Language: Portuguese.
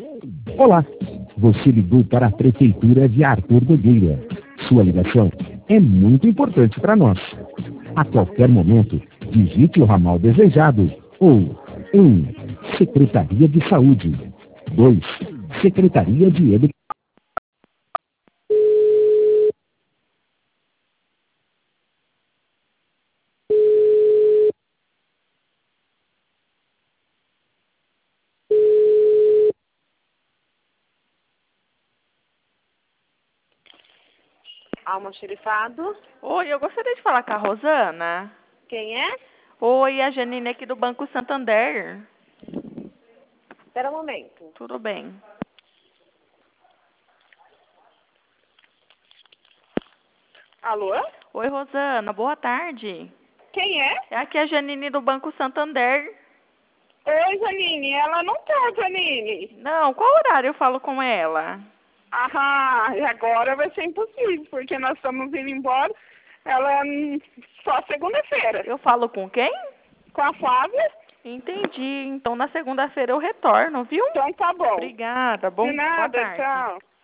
Olá, você ligou para a Prefeitura de Arthur Nogueira. Sua ligação é muito importante para nós. A qualquer momento, digite o ramal desejado ou 1. Secretaria de Saúde. 2. Secretaria de Educação. Almoxerifado. Oi, eu gostaria de falar com a Rosana. Quem é? Oi, a Janine aqui do Banco Santander. Espera um momento. Tudo bem. Alô? Oi, Rosana, boa tarde. Quem é? É aqui a Janine do Banco Santander. Oi, Janine. Ela não tá, Janine. Não, qual horário eu falo com ela? Aham, e agora vai ser impossível, porque nós estamos indo embora. Ela só segunda-feira. Eu falo com quem? Com a Flávia? Entendi. Então na segunda-feira eu retorno, viu? Então tá bom. Obrigada. De Boa nada, tarde. tchau.